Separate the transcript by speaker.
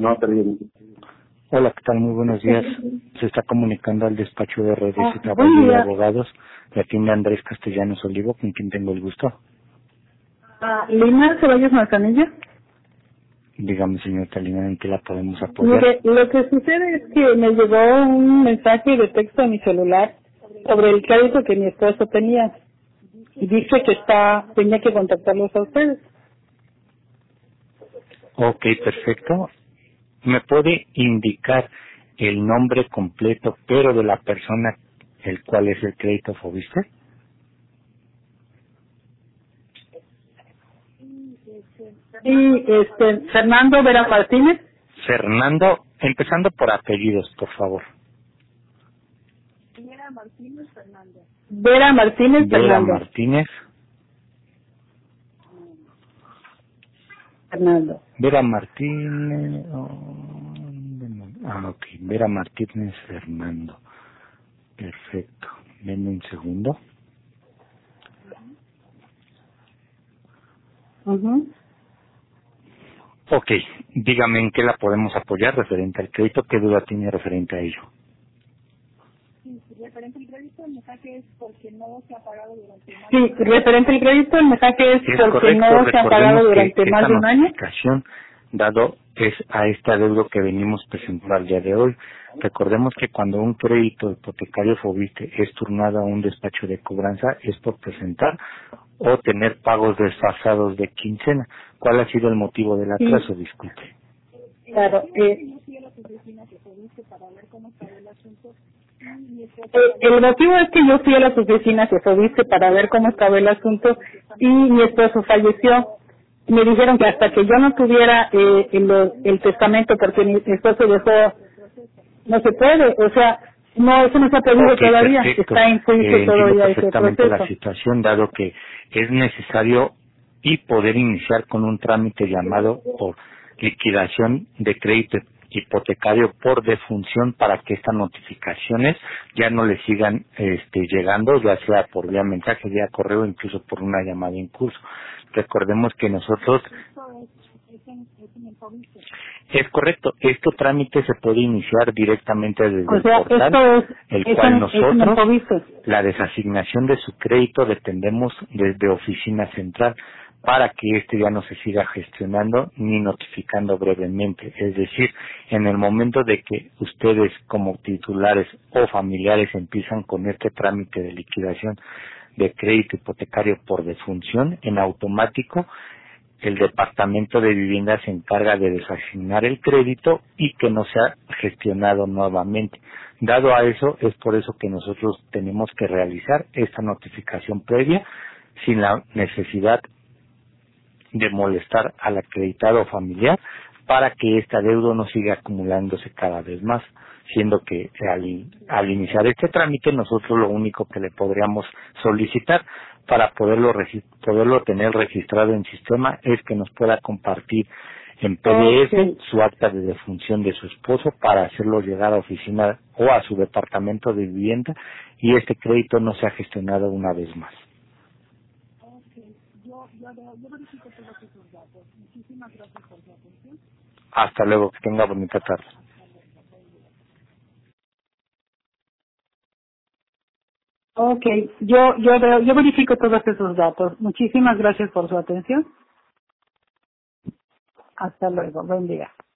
Speaker 1: No, perdón.
Speaker 2: Hola, ¿qué tal? Muy buenos días. Se está comunicando al despacho de redes y trabajo
Speaker 3: Buen
Speaker 2: de
Speaker 3: día.
Speaker 2: abogados. Le atiende Andrés Castellanos Olivo, con quien tengo el gusto.
Speaker 3: Lina Ceballos Manzanilla.
Speaker 2: Dígame, señorita Lina, ¿en qué la podemos apoyar?
Speaker 3: Mire, lo que sucede es que me llegó un mensaje de texto a mi celular sobre el crédito que mi esposo tenía. Y dice que tenía que contactarlos a ustedes.
Speaker 2: Ok, perfecto. ¿Me puede indicar el nombre completo, pero de la persona el cual es el crédito Fobiste?
Speaker 3: Y Fernando Vera Martínez.
Speaker 2: Fernando, empezando por apellidos, por favor.
Speaker 3: Vera Martínez
Speaker 2: Vera
Speaker 3: Fernando.
Speaker 2: Martínez.
Speaker 3: Fernando.
Speaker 2: Vera Martínez. Ok, Vera Martínez Fernando. Perfecto. Denme un segundo.
Speaker 3: Ujú.
Speaker 2: Ok, dígame en qué la podemos apoyar referente al crédito, qué duda tiene referente a ello.
Speaker 3: Sí, referente al crédito, el mensaje es porque no se ha pagado durante más de un año.
Speaker 2: Notificación dado es a este adeudo que venimos presentando al día de hoy. Recordemos que cuando un crédito hipotecario Fobiste es turnado a un despacho de cobranza es por presentar o tener pagos desfasados de quincena. ¿Cuál ha sido el motivo del atraso? Disculpe.
Speaker 3: Claro. El motivo es que yo fui a las oficinas de Fobiste para ver cómo estaba el asunto y mi esposo falleció. Me dijeron que hasta que yo no tuviera el testamento, porque mi esposo dejó, no se puede, o sea, no, eso no se ha pedido todavía,
Speaker 2: Perfecto.
Speaker 3: está en juicio todavía ese
Speaker 2: Perfectamente la
Speaker 3: proceso.
Speaker 2: situación, dado que es necesario y poder iniciar con un trámite llamado por liquidación de crédito hipotecario por defunción para que estas notificaciones ya no le sigan llegando, ya sea por vía mensaje, vía correo, incluso por una llamada en curso. Recordemos que nosotros es correcto, este trámite se puede iniciar directamente desde el portal, el cual nosotros, la desasignación de su crédito dependemos desde oficina central para que ya no se siga gestionando ni notificando brevemente. Es decir, en el momento de que ustedes como titulares o familiares empiezan con este trámite de liquidación de crédito hipotecario por defunción, en automático el Departamento de Vivienda se encarga de desasignar el crédito y que no sea gestionado nuevamente. Dado a eso, es por eso que nosotros tenemos que realizar esta notificación previa sin la necesidad de molestar al acreditado familiar para que este adeudo no siga acumulándose cada vez más, siendo que al iniciar este trámite nosotros lo único que le podríamos solicitar para poderlo tener registrado en sistema es que nos pueda compartir en PDF su acta de defunción de su esposo para hacerlo llegar a oficina o a su departamento de vivienda y este crédito no sea gestionado una vez más. Hasta luego, que tenga bonita tarde.
Speaker 3: Ok, yo verifico todos esos datos. Muchísimas gracias por su atención. Hasta luego, buen día.